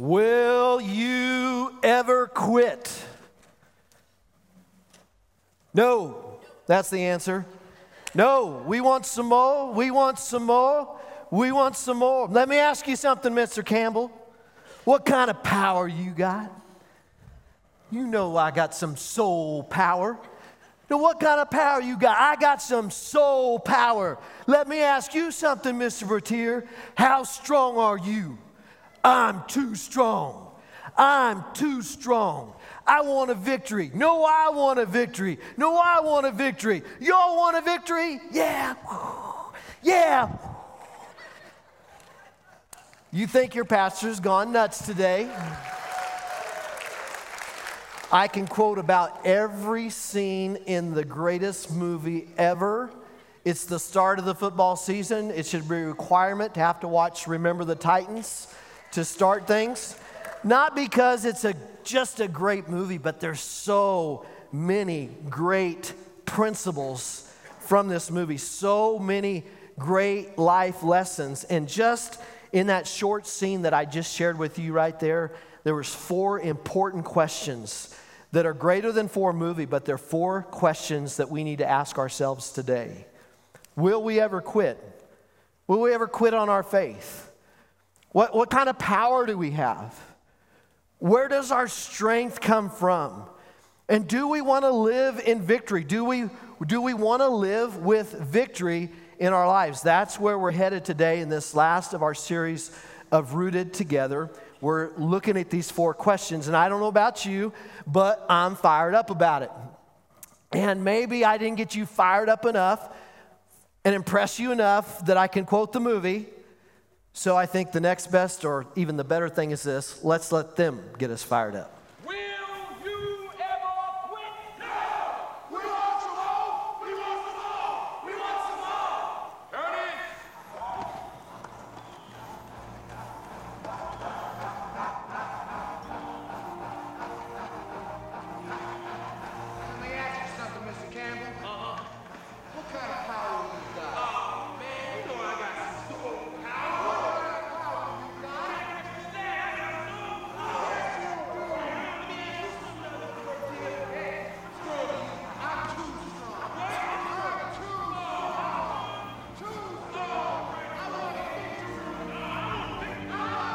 Will you ever quit? No, that's the answer. No, we want some more. We want some more. We want some more. Let me ask you something, Mr. Campbell. What kind of power you got? You know I got some soul power. Now, what kind of power you got? I got some soul power. Let me ask you something, Mr. Vertier. How strong are you? I'm too strong. I'm too strong. I want a victory. No, I want a victory. No, I want a victory. Y'all want a victory? Yeah. Yeah. You think your pastor's gone nuts today? I can quote about every scene in the greatest movie ever. It's the start of the football season. It should be a requirement to have to watch Remember the Titans to start things. Not because it's just a great movie, but there's so many great principles from this movie. So many great life lessons. And just in that short scene that I just shared with you right there, there was 4 important questions that are greater than 4 movie, but they're 4 questions that we need to ask ourselves today. Will we ever quit? Will we ever quit on our faith? What kind of power do we have? Where does our strength come from? And do we want to live in victory? Do we want to live with victory in our lives? That's where we're headed today in this last of our series of Rooted Together. We're looking at these 4 questions, and I don't know about you, but I'm fired up about it. And maybe I didn't get you fired up enough and impress you enough that I can quote the movie. So I think the next best or even the better thing is this: let's let them get us fired up. Will you ever quit? No! We want some more! We want some more! We want some more! Ernie! Let me ask you something, Mr. Campbell. What kind of power you got? Oh, man, you know I got some superpower. What kind of power you got? I'm too strong. I'm too strong. Too strong. I want a victory.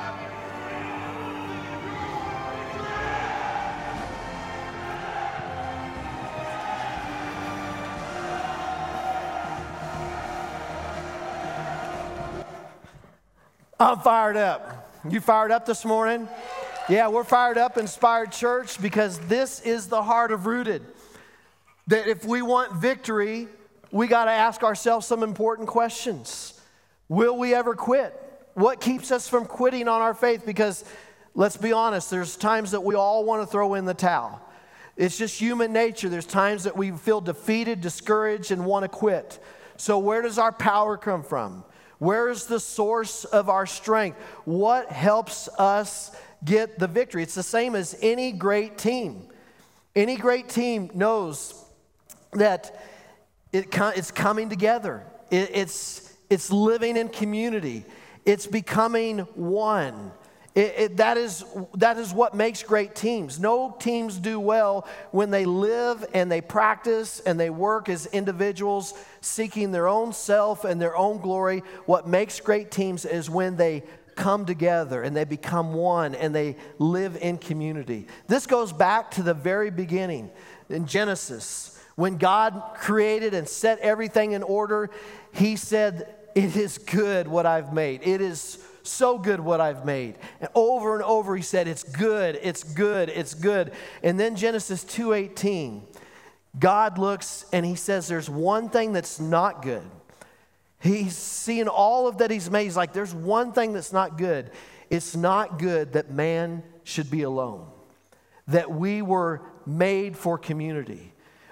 I'm fired up. You fired up this morning? Yeah, we're fired up, Inspired Church, because this is the heart of Rooted. That if we want victory, we got to ask ourselves some important questions. Will we ever quit? What keeps us from quitting on our faith? Because let's be honest, there's times that we all want to throw in the towel. It's just human nature. There's times that we feel defeated, discouraged, and want to quit. So where does our power come from? Where is the source of our strength? What helps us get the victory? It's the same as any great team. Any great team knows that it's coming together. It's living in community. It's becoming one. That is what makes great teams. No teams do well when they live and they practice and they work as individuals seeking their own self and their own glory. What makes great teams is when they come together and they become one and they live in community. This goes back to the very beginning in Genesis. When God created and set everything in order, He said, "It is good what I've made. It is so good what I've made." And over He said, "It's good, it's good, it's good." And then Genesis 2:18, God looks and He says, there's one thing that's not good. He's seeing all of that He's made. He's like, there's one thing that's not good. It's not good that man should be alone. That we were made for community.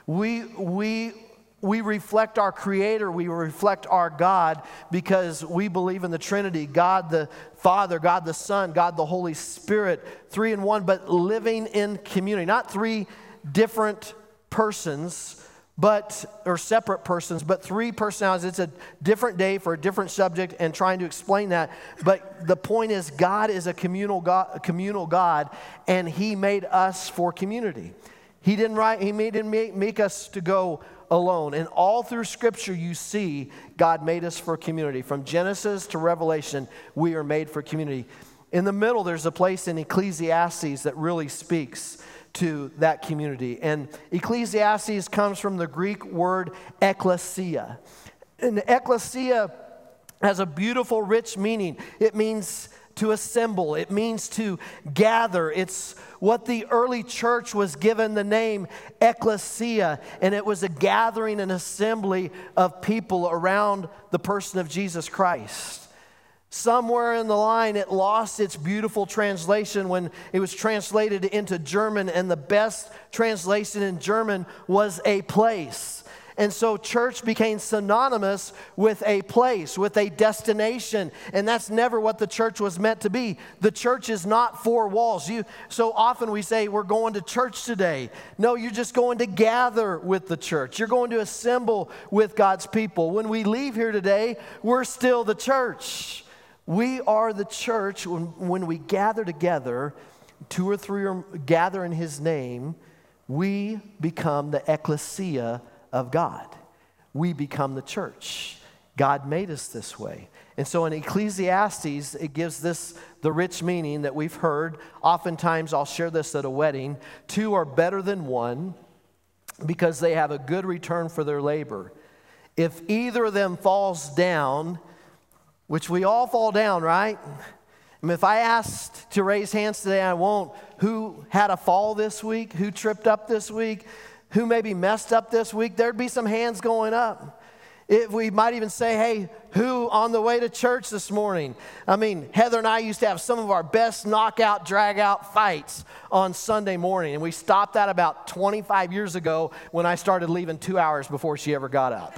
We reflect our Creator, we reflect our God because we believe in the Trinity, God the Father, God the Son, God the Holy Spirit, 3 in 1, but living in community. Not 3 different persons, or separate persons, but three personalities. It's a different day for a different subject and trying to explain that. But the point is, God is a communal God, and He made us for community. He didn't make us to go alone. And all through Scripture, you see God made us for community. From Genesis to Revelation, we are made for community. In the middle, there's a place in Ecclesiastes that really speaks to that community. And Ecclesiastes comes from the Greek word ekklesia. And ekklesia has a beautiful, rich meaning. It means to assemble. It means to gather. It's what the early church was given the name ecclesia, and it was a gathering and assembly of people around the person of Jesus Christ. Somewhere in the line, it lost its beautiful translation when it was translated into German, and the best translation in German was a place. And so church became synonymous with a place, with a destination, and that's never what the church was meant to be. The church is not four walls. So often we say, we're going to church today. No, you're just going to gather with the church. You're going to assemble with God's people. When we leave here today, we're still the church. We are the church when we gather together, two or three gather in His name, we become the ecclesia of God. We become the church. God made us this way. And so in Ecclesiastes, it gives the rich meaning that we've heard. Oftentimes, I'll share this at a wedding. Two are better than one because they have a good return for their labor. If either of them falls down, which we all fall down, right? I mean, if I asked to raise hands today, I won't. Who had a fall this week? Who tripped up this week? Who maybe messed up this week? There'd be some hands going up. We might even say, hey, who on the way to church this morning? I mean, Heather and I used to have some of our best knockout, drag-out fights on Sunday morning. And we stopped that about 25 years ago when I started leaving 2 hours before she ever got up.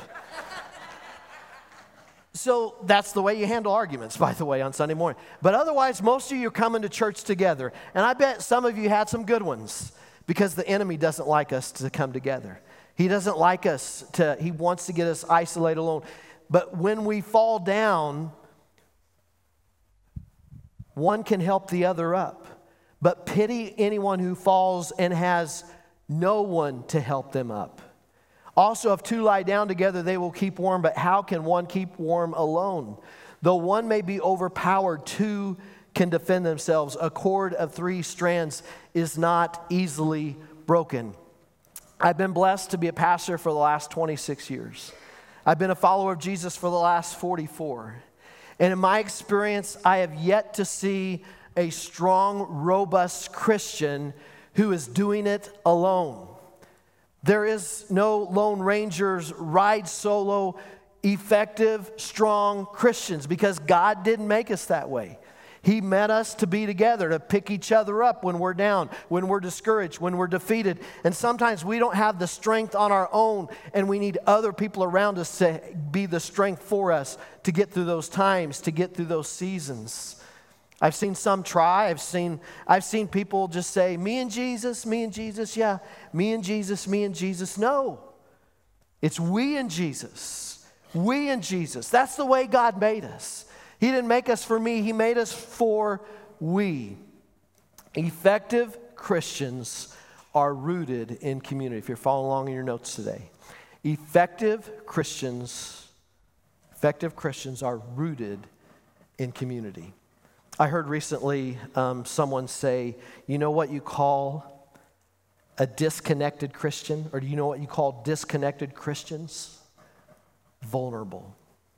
So that's the way you handle arguments, by the way, on Sunday morning. But otherwise, most of you are coming to church together. And I bet some of you had some good ones because the enemy doesn't like us to come together. He doesn't like us he wants to get us isolated alone. But when we fall down, one can help the other up. But pity anyone who falls and has no one to help them up. Also, if two lie down together, they will keep warm, but how can one keep warm alone? Though one may be overpowered, two can defend themselves. A cord of three strands is not easily broken. I've been blessed to be a pastor for the last 26 years. I've been a follower of Jesus for the last 44. And in my experience, I have yet to see a strong, robust Christian who is doing it alone. There is no Lone Rangers, ride solo, effective, strong Christians because God didn't make us that way. He meant us to be together, to pick each other up when we're down, when we're discouraged, when we're defeated. And sometimes we don't have the strength on our own, and we need other people around us to be the strength for us to get through those times, to get through those seasons. I've seen some try. I've seen people just say, me and Jesus, yeah. Me and Jesus. No. It's we and Jesus. We and Jesus. That's the way God made us. He didn't make us for me. He made us for we. Effective Christians are rooted in community. If you're following along in your notes today. Effective Christians are rooted in community. I heard recently someone say, you know what you call a disconnected Christian? Or do you know what you call disconnected Christians? Vulnerable.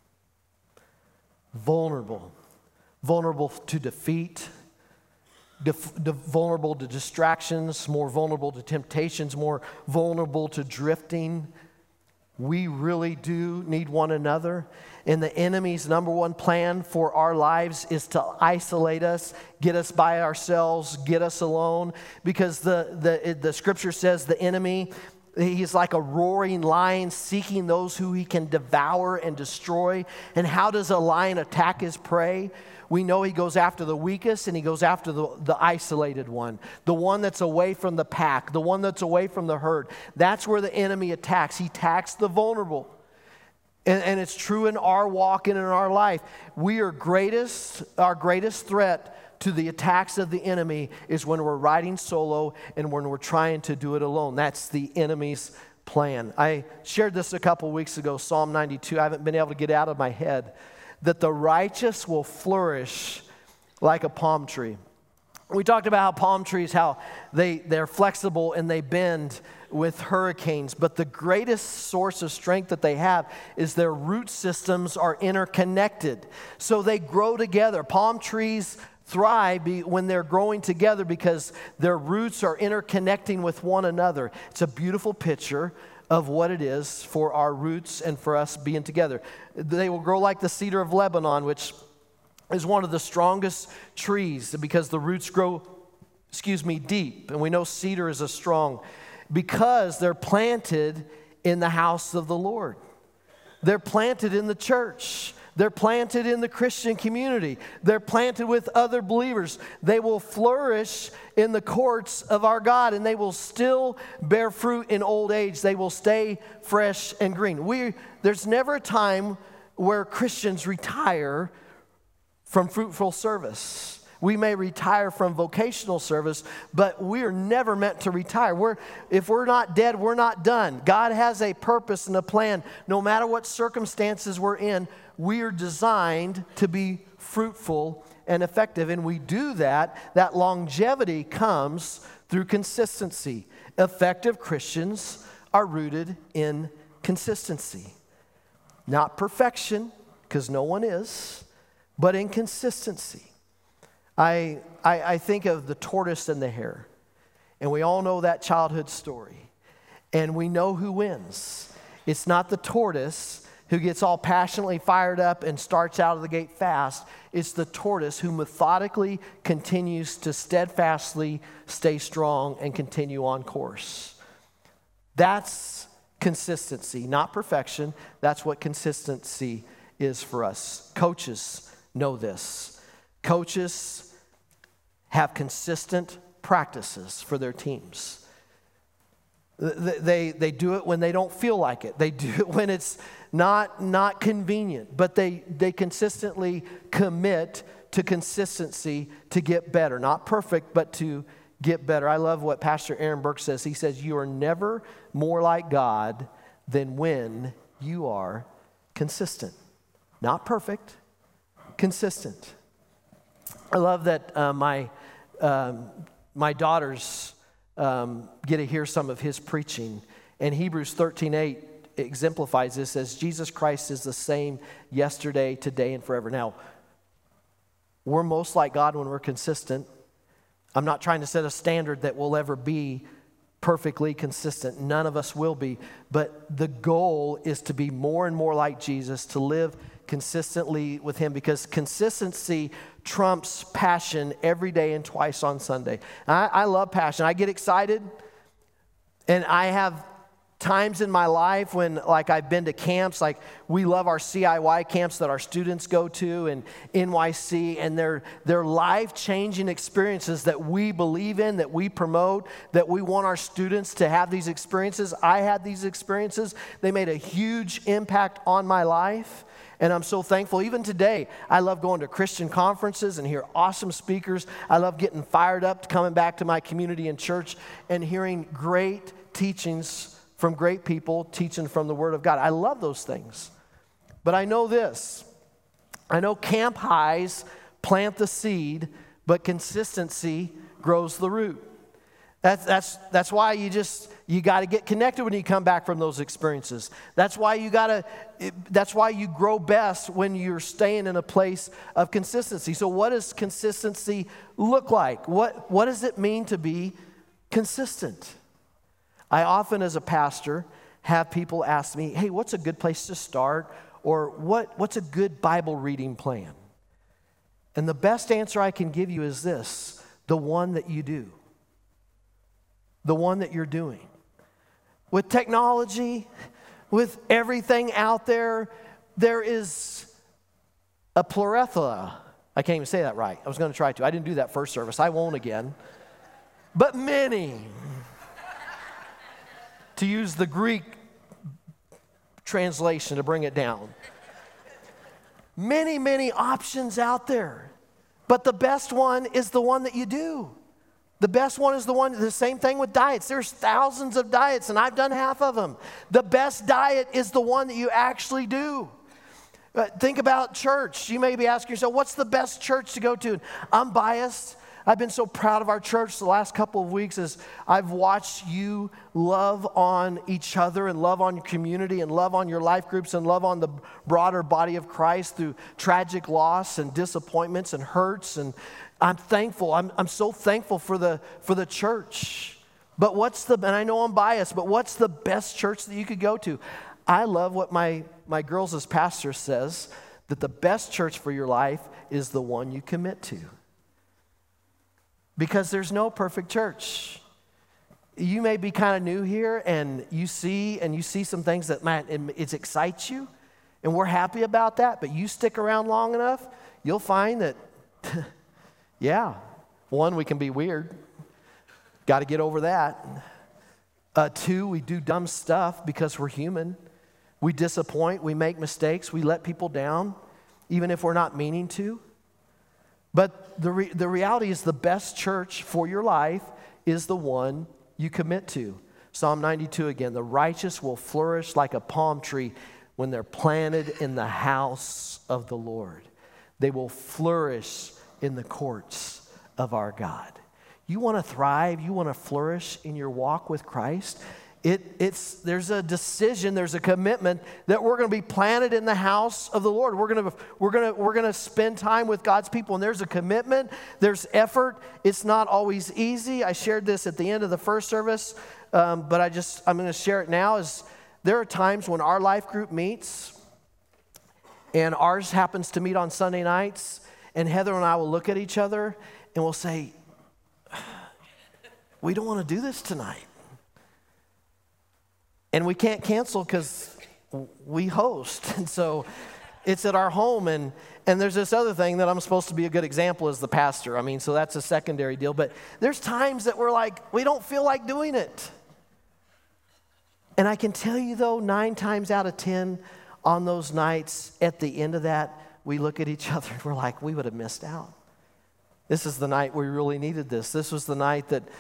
Vulnerable to defeat, vulnerable to distractions, more vulnerable to temptations, more vulnerable to drifting. We really do need one another. And the enemy's number one plan for our lives is to isolate us, get us by ourselves, get us alone. Because the scripture says the enemy He's like a roaring lion seeking those who he can devour and destroy. And how does a lion attack his prey? We know he goes after the weakest, and he goes after the isolated one, the one that's away from the pack, the one that's away from the herd. That's where the enemy attacks. He attacks the vulnerable. And it's true in our walk and in our life. Our greatest threat to the attacks of the enemy is when we're riding solo and when we're trying to do it alone. That's the enemy's plan. I shared this a couple weeks ago, Psalm 92. I haven't been able to get it out of my head. That the righteous will flourish like a palm tree. We talked about how palm trees, how they're flexible and they bend with hurricanes, but the greatest source of strength that they have is their root systems are interconnected. So they grow together. Palm trees thrive when they're growing together because their roots are interconnecting with one another. It's a beautiful picture of what it is for our roots and for us being together. They will grow like the cedar of Lebanon, which is one of the strongest trees because the roots grow, deep. And we know cedar is a strong because they're planted in the house of the Lord. They're planted in the church. They're planted in the Christian community. They're planted with other believers. They will flourish in the courts of our God, and they will still bear fruit in old age. They will stay fresh and green. There's never a time where Christians retire from fruitful service. We may retire from vocational service, but we're never meant to retire. If we're not dead, we're not done. God has a purpose and a plan. No matter what circumstances we're in, we are designed to be fruitful and effective. And we do that. That longevity comes through consistency. Effective Christians are rooted in consistency. Not perfection, because no one is, but in consistency. I think of the tortoise and the hare, and we all know that childhood story, and we know who wins. It's not the tortoise who gets all passionately fired up and starts out of the gate fast. It's the tortoise who methodically continues to steadfastly stay strong and continue on course. That's consistency, not perfection. That's what consistency is for us. Coaches know this. Coaches have consistent practices for their teams. They do it when they don't feel like it. They do it when it's not convenient, but they consistently commit to consistency to get better. Not perfect, but to get better. I love what Pastor Aaron Burke says. He says, "You are never more like God than when you are consistent." Not perfect, consistent. I love that my daughters get to hear some of his preaching. And Hebrews 13:8 exemplifies this as Jesus Christ is the same yesterday, today, and forever. Now, we're most like God when we're consistent. I'm not trying to set a standard that will ever be perfectly consistent. None of us will be. But the goal is to be more and more like Jesus, to live consistently with him, because consistency trumps passion every day and twice on Sunday. I love passion. I get excited, and I have times in my life when, like, I've been to camps, like we love our CIY camps that our students go to and NYC, and they're life-changing experiences that we believe in, that we promote, that we want our students to have these experiences. I had these experiences. They made a huge impact on my life. And I'm so thankful. Even today, I love going to Christian conferences and hear awesome speakers. I love getting fired up, coming back to my community and church and hearing great teachings from great people, teaching from the Word of God. I love those things. But I know this. I know camp highs plant the seed, but consistency grows the root. That's why you got to get connected when you come back from those experiences. That's why you grow best when you're staying in a place of consistency. So what does consistency look like? What does it mean to be consistent? I often, as a pastor, have people ask me, "Hey, what's a good place to start?" Or what's a good Bible reading plan? And the best answer I can give you is this: the one that you do. The one that you're doing. with technology, with everything out there, there is a plethora. I can't even say that right. I was going to try to. I didn't do that first service. I won't again. But many, to use the Greek translation to bring it down. Many, many options out there. But the best one is the one that you do. The best one is the same thing with diets. There's thousands of diets, and I've done half of them. The best diet is the one that you actually do. Think about church. You may be asking yourself, what's the best church to go to? I'm biased. I've been so proud of our church the last couple of weeks as I've watched you love on each other and love on your community and love on your life groups and love on the broader body of Christ through tragic loss and disappointments and hurts. And I'm thankful. I'm so thankful for the church. But and I know I'm biased, but what's the best church that you could go to? I love what my girls as pastor says, that the best church for your life is the one you commit to. Because there's no perfect church. You may be kind of new here and you see some things that, man, it excites you, and we're happy about that, but you stick around long enough, you'll find that, yeah, one, we can be weird. Got to get over that. Two, we do dumb stuff because we're human. We disappoint, we make mistakes, we let people down, even if we're not meaning to. But the reality is the best church for your life is the one you commit to. Psalm 92 again, the righteous will flourish like a palm tree when they're planted in the house of the Lord. They will flourish in the courts of our God. You want to thrive, you want to flourish in your walk with Christ? There's a decision, there's a commitment that we're going to be planted in the house of the Lord. We're going to spend time with God's people, and there's a commitment, there's effort. It's not always easy. I shared this at the end of the first service, but I'm going to share it now. There are times when our life group meets, and ours happens to meet on Sunday nights, and Heather and I will look at each other and we'll say, we don't want to do this tonight. And we can't cancel because we host. And so it's at our home. And there's this other thing that I'm supposed to be a good example as the pastor. I mean, so that's a secondary deal. But there's times that we're like, we don't feel like doing it. And I can tell you, though, 9 times out of 10 on those nights, at the end of that, we look at each other and we're like, we would have missed out. This is the night we really needed this. This was the night that,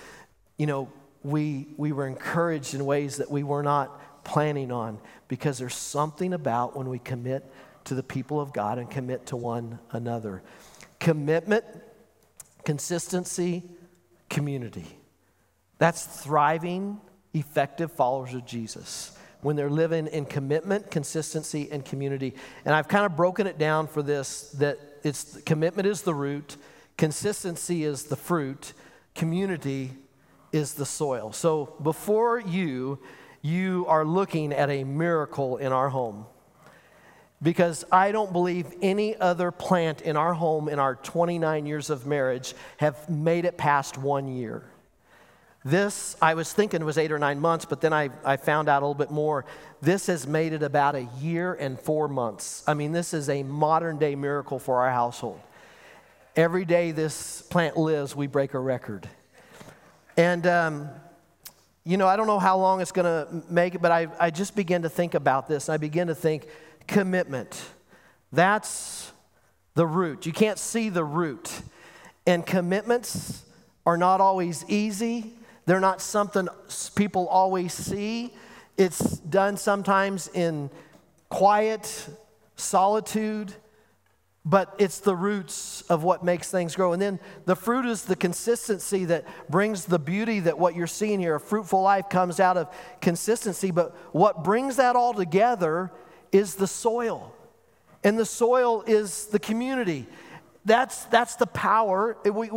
we were encouraged in ways that we were not planning on, because there's something about when we commit to the people of God and commit to one another. Commitment, consistency, community. That's thriving, effective followers of Jesus, when they're living in commitment, consistency, and community. And I've kind of broken it down for this, that commitment is the root, consistency is the fruit, community is the soil. So before you are looking at a miracle in our home, because I don't believe any other plant in our home in our 29 years of marriage have made it past 1 year. This, I was thinking, was 8 or 9 months, but then I found out a little bit more. This has made it about 1 year and 4 months. I mean, this is a modern day miracle for our household. Every day this plant lives, we break a record. And, I don't know how long it's going to make it, but I just began to think about this. I began to think, commitment. That's the root. You can't see the root. And commitments are not always easy. They're not something people always see. It's done sometimes in quiet solitude. But it's the roots of what makes things grow. And then the fruit is the consistency that brings the beauty that what you're seeing here. A fruitful life comes out of consistency. But what brings that all together is the soil. And the soil is the community. That's the power.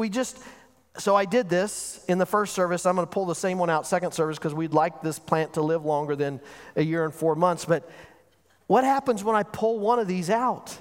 So I did this in the first service. I'm going to pull the same one out second service because we'd like this plant to live longer than 1 year and 4 months. But what happens when I pull one of these out?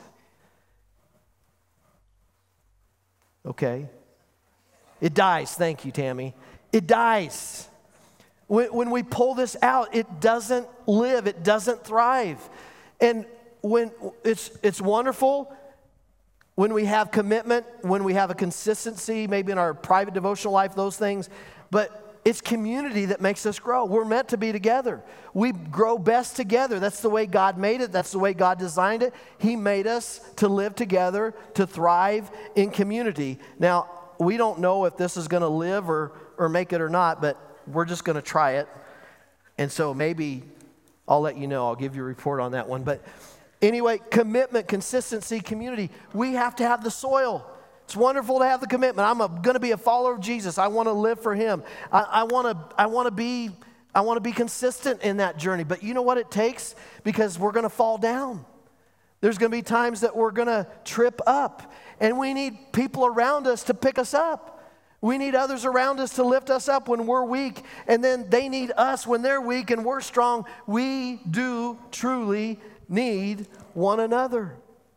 Okay. It dies. Thank you, Tammy. It dies. When we pull this out, it doesn't live, it doesn't thrive. And when it's wonderful when we have commitment, when we have a consistency, maybe in our private devotional life, those things, but it's community that makes us grow. We're meant to be together. We grow best together. That's the way God made it. That's the way God designed it. He made us to live together, to thrive in community. Now, we don't know if this is going to live or make it or not, but we're just going to try it. And so maybe I'll let you know. I'll give you a report on that one. But anyway, commitment, consistency, community. We have to have the soil. It's wonderful to have the commitment. I'm going to be a follower of Jesus. I want to live for Him. I want to be consistent in that journey. But you know what it takes? Because we're going to fall down. There's going to be times that we're going to trip up. And we need people around us to pick us up. We need others around us to lift us up when we're weak. And then they need us when they're weak and we're strong. We do truly need one another.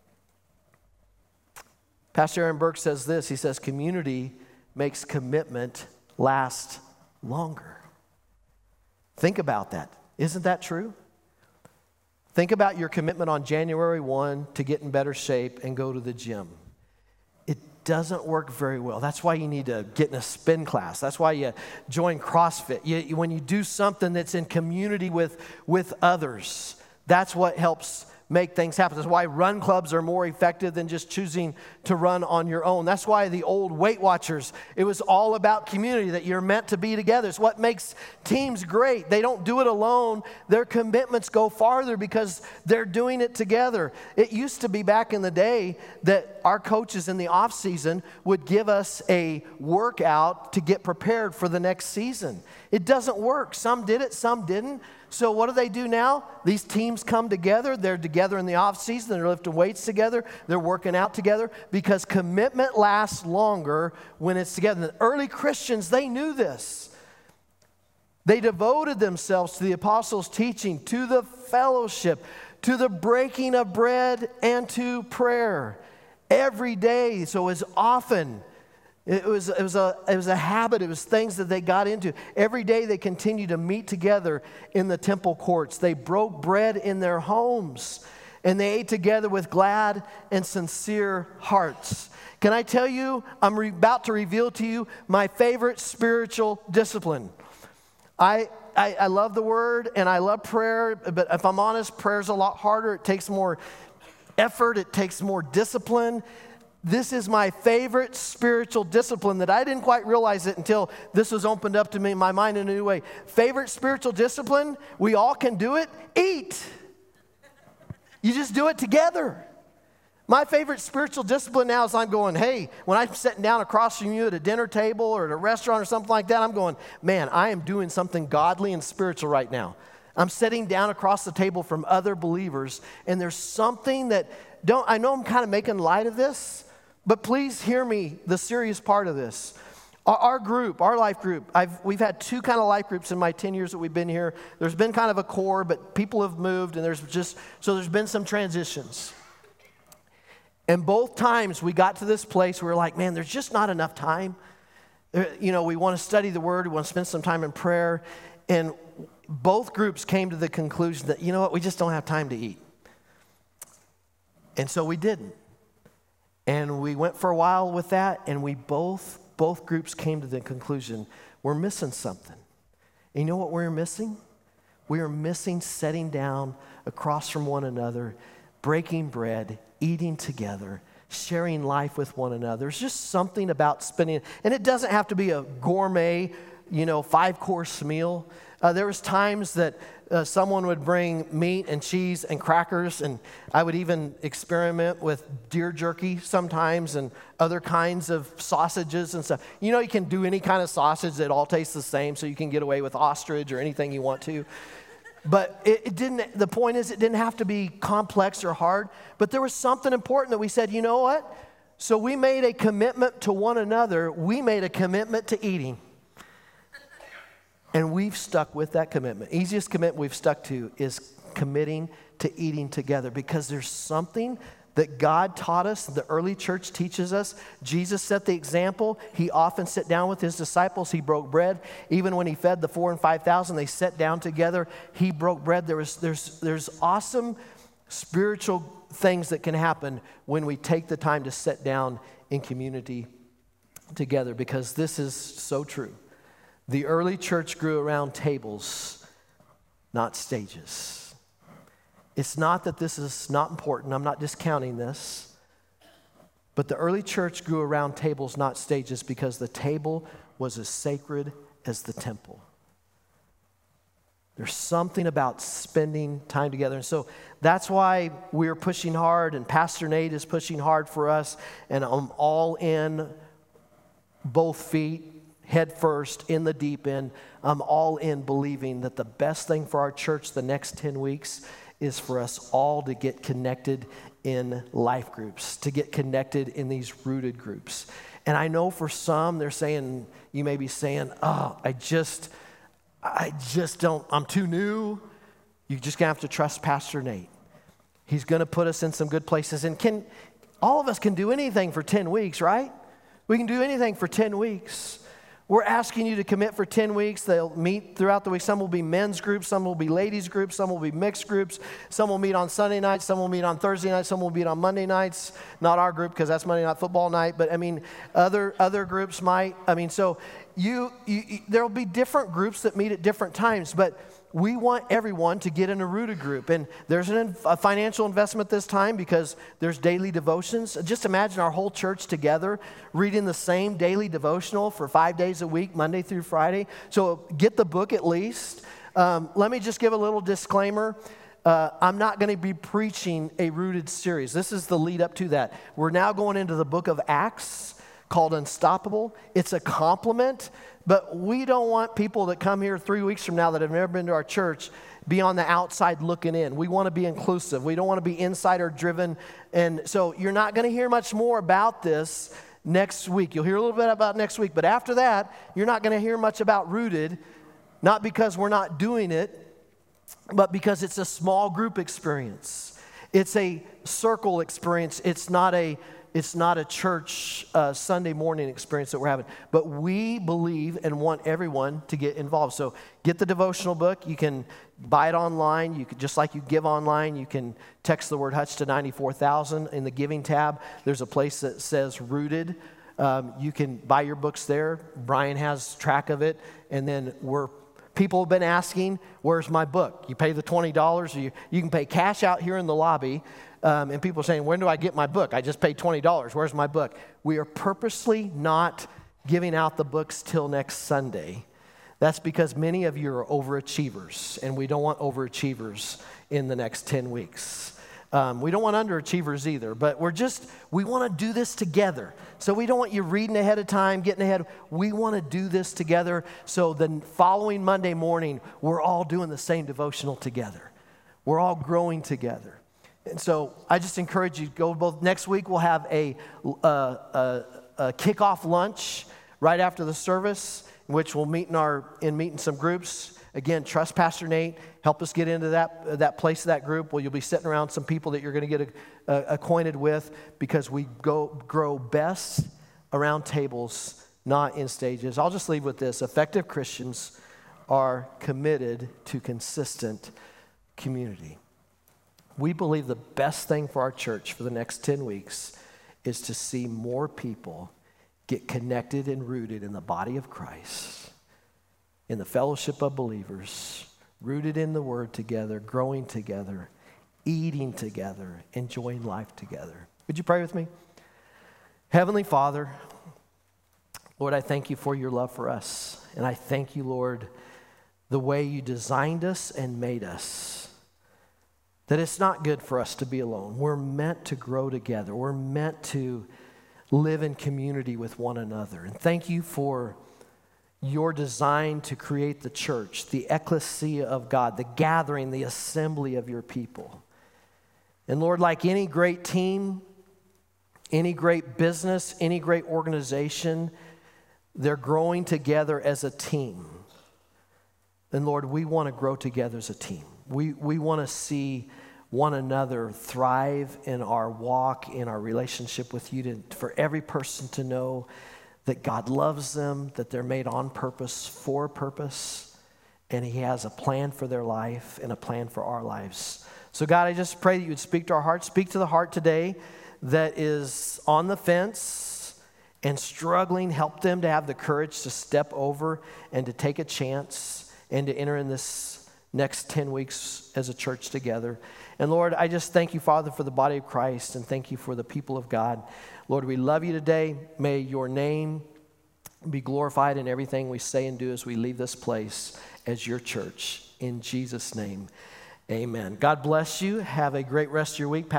Pastor Aaron Burke says this. He says, community makes commitment last longer. Think about that. Isn't that true? Think about your commitment on January 1 to get in better shape and go to the gym. It doesn't work very well. That's why you need to get in a spin class. That's why you join CrossFit. When you do something that's in community with others, that's what helps make things happen. That's why run clubs are more effective than just choosing to run on your own. That's why the old Weight Watchers, it was all about community, that you're meant to be together. It's what makes teams great. They don't do it alone. Their commitments go farther because they're doing it together. It used to be back in the day that our coaches in the off season would give us a workout to get prepared for the next season. It doesn't work. Some did it, some didn't. So what do they do now? These teams come together. They're together in the off season. They're lifting weights together. They're working out together because commitment lasts longer when it's together. The early Christians, they knew this. They devoted themselves to the apostles' teaching, to the fellowship, to the breaking of bread, and to prayer every day. So as often. It was a habit. It was things that they got into. Every day they continued to meet together in the temple courts. They broke bread in their homes, and they ate together with glad and sincere hearts. Can I tell you, I'm about to reveal to you my favorite spiritual discipline. I love the Word, and I love prayer, but if I'm honest, prayer's a lot harder. It takes more effort. It takes more discipline. This is my favorite spiritual discipline that I didn't quite realize it until this was opened up to me in my mind in a new way. Favorite spiritual discipline, we all can do it, eat. You just do it together. My favorite spiritual discipline now is I'm going, hey, when I'm sitting down across from you at a dinner table or at a restaurant or something like that, I'm going, man, I am doing something godly and spiritual right now. I'm sitting down across the table from other believers, and there's something that I know I'm kind of making light of this, but please hear me, the serious part of this. Our group, our life group, we've had two kind of life groups in my 10 years that we've been here. There's been kind of a core, but people have moved, and there's been some transitions. And both times we got to this place where we're like, man, there's just not enough time. We want to study the Word, we want to spend some time in prayer, and both groups came to the conclusion that, you know what, we just don't have time to eat. And so we didn't. And we went for a while with that, and we both groups came to the conclusion, we're missing something. And you know what we're missing? We are missing sitting down across from one another, breaking bread, eating together, sharing life with one another. There's just something about spending, and it doesn't have to be a gourmet, 5-course meal. There was times that someone would bring meat and cheese and crackers, and I would even experiment with deer jerky sometimes and other kinds of sausages and stuff. You can do any kind of sausage that all tastes the same, so you can get away with ostrich or anything you want to. But the point is, it didn't have to be complex or hard, but there was something important that we said, you know what? So we made a commitment to one another. We made a commitment to eating. And we've stuck with that commitment. Easiest commitment we've stuck to is committing to eating together, because there's something that God taught us, the early church teaches us. Jesus set the example. He often sat down with his disciples. He broke bread. Even when he fed the 4,000 and 5,000, they sat down together. He broke bread. There's awesome spiritual things that can happen when we take the time to sit down in community together, because this is so true. The early church grew around tables, not stages. It's not that this is not important. I'm not discounting this. But the early church grew around tables, not stages, because the table was as sacred as the temple. There's something about spending time together. And so that's why we're pushing hard, and Pastor Nate is pushing hard for us, and I'm all in, both feet, head first, in the deep end. I'm all in, believing that the best thing for our church the next 10 weeks is for us all to get connected in life groups, to get connected in these rooted groups. And I know for some, they're saying, you may be saying, oh, I just don't, I'm too new. You're just gonna have to trust Pastor Nate. He's gonna put us in some good places. And all of us can do anything for 10 weeks, right? We can do anything for 10 weeks. We're asking you to commit for 10 weeks. They'll meet throughout the week. Some will be men's groups, some will be ladies' groups, some will be mixed groups. Some will meet on Sunday nights, some will meet on Thursday nights, some will meet on Monday nights. Not our group, because that's Monday Night Football night, but I mean, other groups might. I mean, so there'll be different groups that meet at different times, but we want everyone to get in a rooted group. And there's a financial investment this time, because there's daily devotions. Just imagine our whole church together reading the same daily devotional for 5 days a week, Monday through Friday. So get the book at least. Let me just give a little disclaimer. I'm not going to be preaching a rooted series. This is the lead up to that. We're now going into the book of Acts, called Unstoppable. It's a complement. But we don't want people that come here 3 weeks from now that have never been to our church be on the outside looking in. We want to be inclusive. We don't want to be insider driven. And so you're not going to hear much more about this next week. You'll hear a little bit about next week. But after that, you're not going to hear much about Rooted, not because we're not doing it, but because it's a small group experience. It's a circle experience. It's not a church Sunday morning experience that we're having. But we believe and want everyone to get involved. So get the devotional book. You can buy it online. You can, just like you give online, you can text the word Hutch to 94,000 in the giving tab. There's a place that says Rooted. You can buy your books there. Brian has track of it. And then people have been asking, where's my book? You pay the $20. You can pay cash out here in the lobby. And people are saying, when do I get my book? I just paid $20. Where's my book? We are purposely not giving out the books till next Sunday. That's because many of you are overachievers, and we don't want overachievers in the next 10 weeks. We don't want underachievers either, but we want to do this together. So we don't want you reading ahead of time, getting ahead. We want to do this together, so the following Monday morning, we're all doing the same devotional together. We're all growing together. And so I just encourage you to go both. Next week we'll have a kickoff lunch right after the service, in which we'll meet in some groups. Again, trust Pastor Nate. Help us get into that place, that group, where you'll be sitting around some people that you're going to get acquainted with, because we grow best around tables, not in stages. I'll just leave with this. Effective Christians are committed to consistent community. We believe the best thing for our church for the next 10 weeks is to see more people get connected and rooted in the body of Christ, in the fellowship of believers, rooted in the Word together, growing together, eating together, enjoying life together. Would you pray with me? Heavenly Father, Lord, I thank you for your love for us. And I thank you, Lord, the way you designed us and made us. That it's not good for us to be alone. We're meant to grow together. We're meant to live in community with one another. And thank you for your design to create the church, the ecclesia of God, the gathering, the assembly of your people. And Lord, like any great team, any great business, any great organization, they're growing together as a team. And Lord, we want to grow together as a team. We want to see one another thrive in our walk, in our relationship with you, for every person to know that God loves them, that they're made on purpose, for a purpose, and he has a plan for their life and a plan for our lives. So God, I just pray that you would speak to our hearts, speak to the heart today that is on the fence and struggling. Help them to have the courage to step over and to take a chance and to enter in this next 10 weeks as a church together. And Lord, I just thank you, Father, for the body of Christ, and thank you for the people of God. Lord, we love you today. May your name be glorified in everything we say and do as we leave this place as your church. In Jesus' name, amen. God bless you. Have a great rest of your week.